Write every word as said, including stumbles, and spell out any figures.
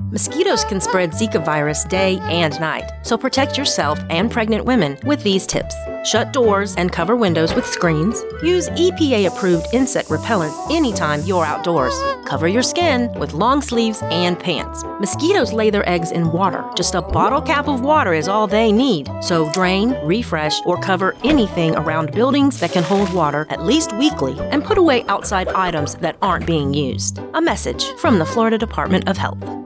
Mosquitoes can spread Zika virus day and night, so protect yourself and pregnant women with these tips. Shut doors and cover windows with screens. Use E P A-approved insect repellents anytime you're outdoors. Cover your skin with long sleeves and pants. Mosquitoes lay their eggs in water. Just a bottle cap of water is all they need. So drain, refresh, or cover anything around buildings that can hold water at least weekly, and put away outside items that aren't being used. A message from the Florida Department of Health.